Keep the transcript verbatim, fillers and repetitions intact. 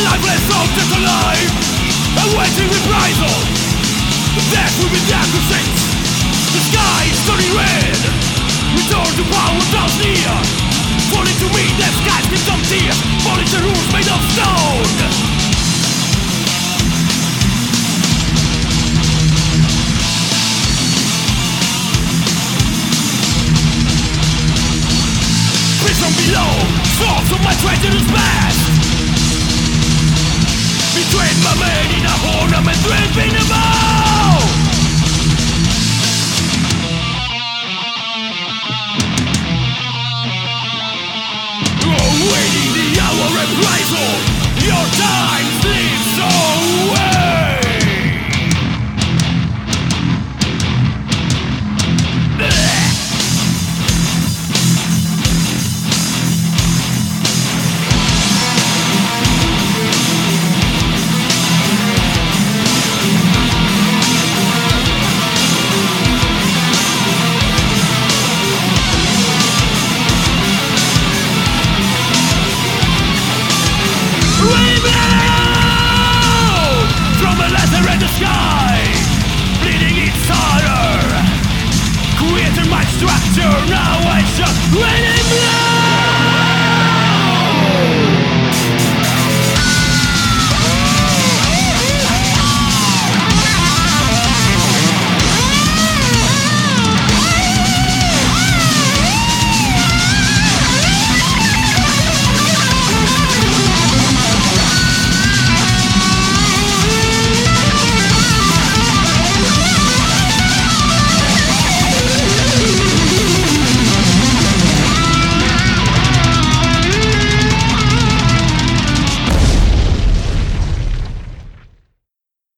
lifeless object alive, awaiting reprisal. Death will be the accusate. The sky is turning red. Return to power draws near. Falling to me, death skies give some tears. Falling the rules made of stone. From below, thoughts of my treacherous past. Betrayed my man in a ornament dripping a bow. Awaiting the hour reprisal, your time slips away. Structure, now I shall rain and blood.